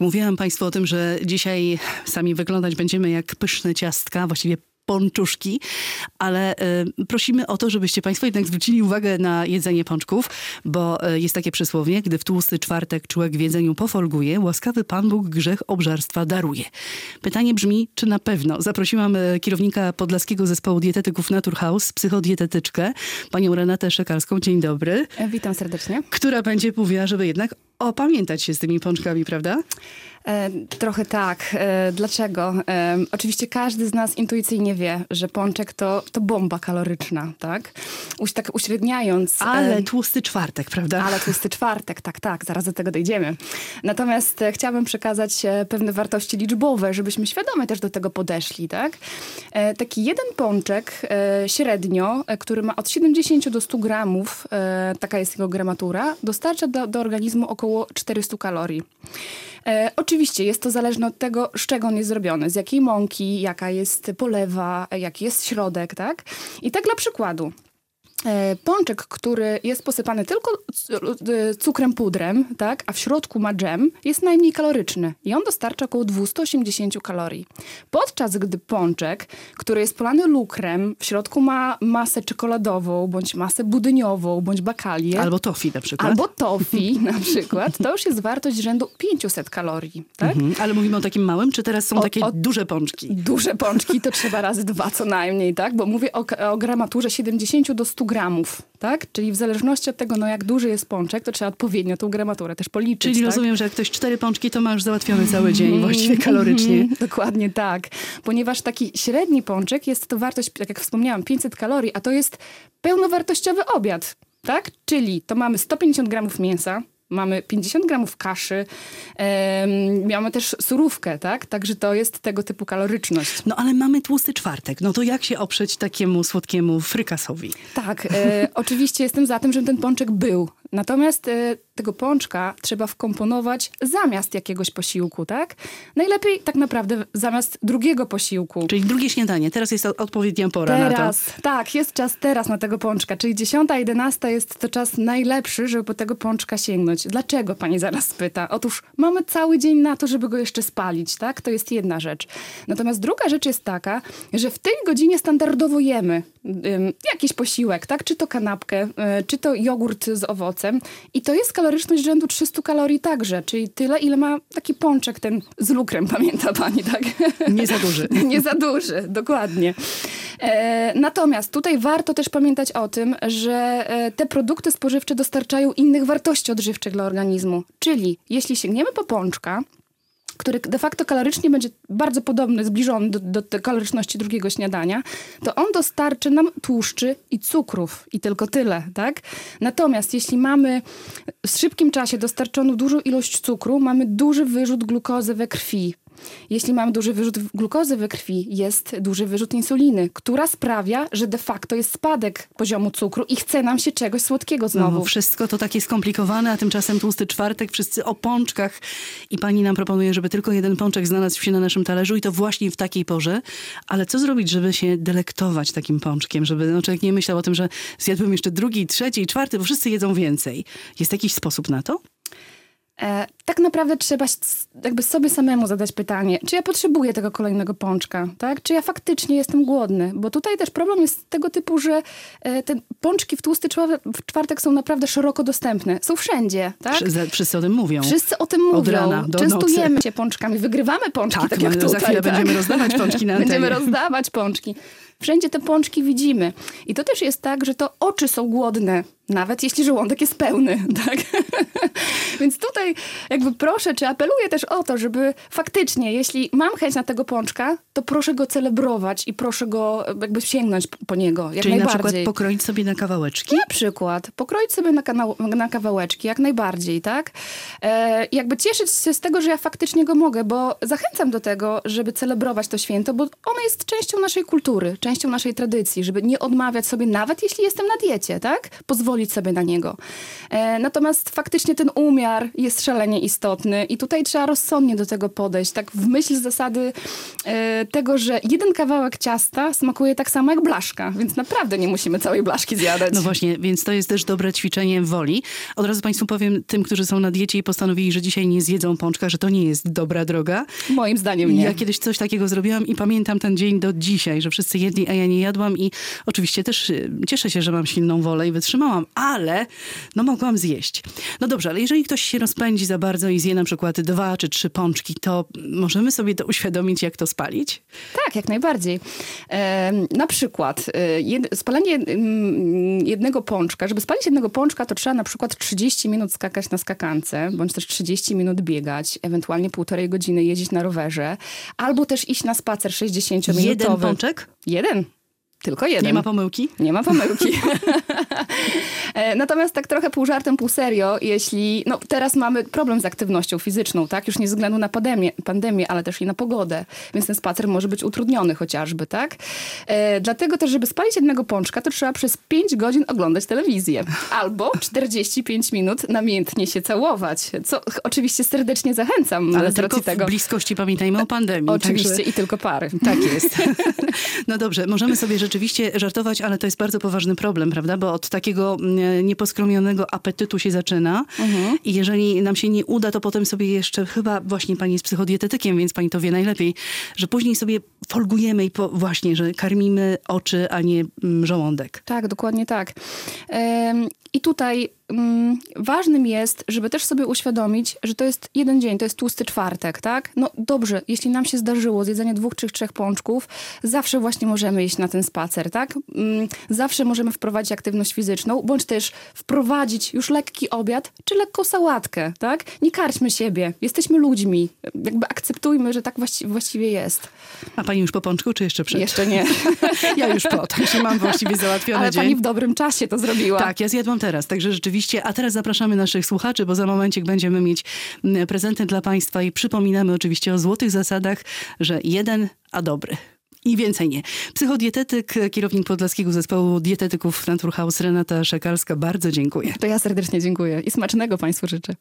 Mówiłam Państwu o tym, że dzisiaj sami wyglądać będziemy jak pyszne ciastka, właściwie pączuszki, ale prosimy o to, żebyście Państwo jednak zwrócili uwagę na jedzenie pączków, bo jest takie przysłowie: gdy w tłusty czwartek człowiek w jedzeniu pofolguje, łaskawy Pan Bóg grzech obżarstwa daruje. Pytanie brzmi, czy na pewno? Zaprosiłam kierownika Podlaskiego Zespołu Dietetyków Naturhaus, psychodietetyczkę, panią Renatę Szekalską. Dzień dobry. Witam serdecznie. Która będzie mówiła, żeby jednak opamiętać się z tymi pączkami, prawda? Trochę tak. Dlaczego? Oczywiście każdy z nas intuicyjnie wie, że pączek to bomba kaloryczna, tak? Tak uśredniając. Ale tłusty czwartek, prawda? Ale tłusty czwartek, tak. Zaraz do tego dojdziemy. Natomiast chciałabym przekazać pewne wartości liczbowe, żebyśmy świadomie też do tego podeszli, tak? Taki jeden pączek średnio, który ma od 70 do 100 gramów, taka jest jego gramatura, dostarcza do organizmu około 400 kalorii. Oczywiście jest to zależne od tego, z czego on jest zrobiony, z jakiej mąki, jaka jest polewa, jaki jest środek, tak? I tak dla przykładu. Pączek, który jest posypany tylko cukrem pudrem, tak, a w środku ma dżem, jest najmniej kaloryczny i on dostarcza około 280 kalorii. Podczas gdy pączek, który jest polany lukrem, w środku ma masę czekoladową, bądź masę budyniową, bądź bakalię. Albo toffee na przykład. Albo toffee na przykład. To już jest wartość rzędu 500 kalorii. Tak? Ale mówimy o takim małym, czy teraz są takie duże pączki? Duże pączki to trzeba razy 2 co najmniej, tak? Bo mówię o gramaturze 70 do 100 gramów, tak? Czyli w zależności od tego, jak duży jest pączek, to trzeba odpowiednio tą gramaturę też policzyć. Czyli tak? rozumiem, że jak ktoś 4 pączki, to ma już załatwiony cały dzień, właściwie kalorycznie. Dokładnie tak. Ponieważ taki średni pączek jest to wartość, tak jak wspomniałam, 500 kalorii, a to jest pełnowartościowy obiad, tak? Czyli to mamy 150 gramów mięsa, mamy 50 gramów kaszy, mamy też surówkę, tak? Także to jest tego typu kaloryczność. No ale mamy tłusty czwartek. No to jak się oprzeć takiemu słodkiemu frykasowi? Tak, oczywiście jestem za tym, żeby ten pączek był. Natomiast tego pączka trzeba wkomponować zamiast jakiegoś posiłku, tak? Najlepiej tak naprawdę zamiast drugiego posiłku. Czyli drugie śniadanie. Teraz jest odpowiednia pora na to. Tak, jest czas teraz na tego pączka. Czyli 10, 11 jest to czas najlepszy, żeby po tego pączka sięgnąć. Dlaczego, pani zaraz pyta? Otóż mamy cały dzień na to, żeby go jeszcze spalić, tak? To jest jedna rzecz. Natomiast druga rzecz jest taka, że w tej godzinie standardowo jemy jakiś posiłek, tak? Czy to kanapkę, czy to jogurt z owocem. I to jest kaloryczność rzędu 300 kalorii także, czyli tyle, ile ma taki pączek ten z lukrem, pamięta pani, tak? Nie za duży. Nie za duży, dokładnie. Natomiast tutaj warto też pamiętać o tym, że te produkty spożywcze dostarczają innych wartości odżywczych dla organizmu. Czyli jeśli sięgniemy po pączka, który de facto kalorycznie będzie bardzo podobny, zbliżony do kaloryczności drugiego śniadania, to on dostarczy nam tłuszczy i cukrów. I tylko tyle, tak? Natomiast jeśli mamy w szybkim czasie dostarczoną dużą ilość cukru, mamy duży wyrzut glukozy we krwi. Jeśli mamy duży wyrzut glukozy we krwi, jest duży wyrzut insuliny, która sprawia, że de facto jest spadek poziomu cukru i chce nam się czegoś słodkiego znowu. No, wszystko to takie skomplikowane, a tymczasem tłusty czwartek, wszyscy o pączkach i pani nam proponuje, żeby tylko jeden pączek znalazł się na naszym talerzu i to właśnie w takiej porze. Ale co zrobić, żeby się delektować takim pączkiem, żeby człowiek nie myślał o tym, że zjadłbym jeszcze drugi, trzeci, czwarty, bo wszyscy jedzą więcej. Jest jakiś sposób na to? Tak naprawdę trzeba jakby sobie samemu zadać pytanie, czy ja potrzebuję tego kolejnego pączka, tak? Czy ja faktycznie jestem głodny? Bo tutaj też problem jest tego typu, że te pączki w tłusty czwartek są naprawdę szeroko dostępne. Są wszędzie, tak? Wszyscy o tym mówią. Wszyscy o tym mówią. Od rana do Częstujemy nocy się pączkami, wygrywamy pączki, tak jak za tutaj. chwilę tak? będziemy rozdawać pączki na antenie. Będziemy rozdawać pączki. Wszędzie te pączki widzimy. I to też jest tak, że to oczy są głodne, nawet jeśli żołądek jest pełny, tak? Więc tutaj jakby proszę, czy apeluję też o to, żeby faktycznie, jeśli mam chęć na tego pączka, to proszę go celebrować i proszę go jakby sięgnąć po niego, jak Czyli najbardziej. na przykład pokroić sobie na kawałeczki? Na przykład. Pokroić sobie na kawałeczki, jak najbardziej, tak? Jakby cieszyć się z tego, że ja faktycznie go mogę, bo zachęcam do tego, żeby celebrować to święto, bo ono jest częścią naszej kultury, częścią naszej tradycji, żeby nie odmawiać sobie, nawet jeśli jestem na diecie, tak? Pozwolić pozwolić sobie na niego. Natomiast faktycznie ten umiar jest szalenie istotny i tutaj trzeba rozsądnie do tego podejść, tak w myśl zasady tego, że jeden kawałek ciasta smakuje tak samo jak blaszka, więc naprawdę nie musimy całej blaszki zjadać. No właśnie, więc to jest też dobre ćwiczenie woli. Od razu Państwu powiem, tym, którzy są na diecie i postanowili, że dzisiaj nie zjedzą pączka, że to nie jest dobra droga. Moim zdaniem nie. Ja kiedyś coś takiego zrobiłam i pamiętam ten dzień do dzisiaj, że wszyscy jedli, a ja nie jadłam i oczywiście też cieszę się, że mam silną wolę i wytrzymałam, ale no mogłam zjeść. No dobrze, ale jeżeli ktoś się rozpędzi za bardzo i zje na przykład 2 czy 3 pączki, to możemy sobie to uświadomić, jak to spalić? Tak, jak najbardziej. Na przykład spalenie jednego pączka, żeby spalić jednego pączka, to trzeba na przykład 30 minut skakać na skakance, bądź też 30 minut biegać, ewentualnie 1,5 godziny jeździć na rowerze, albo też iść na spacer 60-minutowy. Jeden pączek? Jeden. Tylko jeden. Nie ma pomyłki? Nie ma pomyłki. Natomiast tak trochę pół żartem, pół serio, jeśli... No teraz mamy problem z aktywnością fizyczną, tak? Już nie ze względu na pandemię, ale też i na pogodę. Więc ten spacer może być utrudniony chociażby, tak? Dlatego też, żeby spalić jednego pączka, to trzeba przez 5 godzin oglądać telewizję. Albo 45 minut namiętnie się całować. Co oczywiście serdecznie zachęcam. Ale z tylko racji tego. w bliskości pamiętajmy o pandemii. Oczywiście Także... i tylko pary. Tak jest. No dobrze, możemy sobie rzeczywiście żartować, ale to jest bardzo poważny problem, prawda? Bo od takiego nieposkromionego apetytu się zaczyna i jeżeli nam się nie uda, to potem sobie jeszcze, chyba właśnie pani jest psychodietetykiem, więc pani to wie najlepiej, że później sobie folgujemy i właśnie, że karmimy oczy, a nie żołądek. Tak, dokładnie tak. I tutaj ważnym jest, żeby też sobie uświadomić, że to jest jeden dzień, to jest tłusty czwartek, tak? No dobrze, jeśli nam się zdarzyło zjedzenie 2 czy 3 pączków, zawsze właśnie możemy iść na ten spacer, tak? Zawsze możemy wprowadzić aktywność fizyczną, bądź też wprowadzić już lekki obiad, czy lekką sałatkę, tak? Nie karćmy siebie, jesteśmy ludźmi, jakby akceptujmy, że tak właściwie jest. A pani już po pączku, czy jeszcze przed? Jeszcze nie. Ja już po, także mam właściwie załatwiony Ale dzień. pani w dobrym czasie to zrobiła. Tak, ja zjadłam teraz, także rzeczywiście. A teraz zapraszamy naszych słuchaczy, bo za momencik będziemy mieć prezenty dla państwa i przypominamy oczywiście o złotych zasadach, że jeden, a dobry. I więcej nie. Psychodietetyk, kierownik Podlaskiego Zespołu Dietetyków Naturhaus Renata Szekalska. Bardzo dziękuję. To ja serdecznie dziękuję i smacznego państwu życzę.